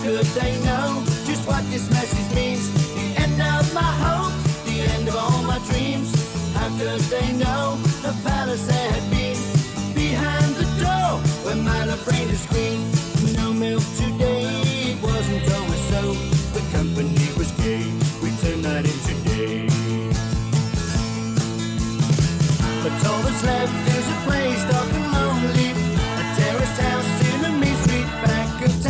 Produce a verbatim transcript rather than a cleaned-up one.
could they know just what this message means? The end of my hopes, the end of all my dreams. How could they know the palace there had been behind the door where my love reigned as queen? No milk today, it wasn't always so. The company was gay, we turned night into day. But all that's left is a place dark and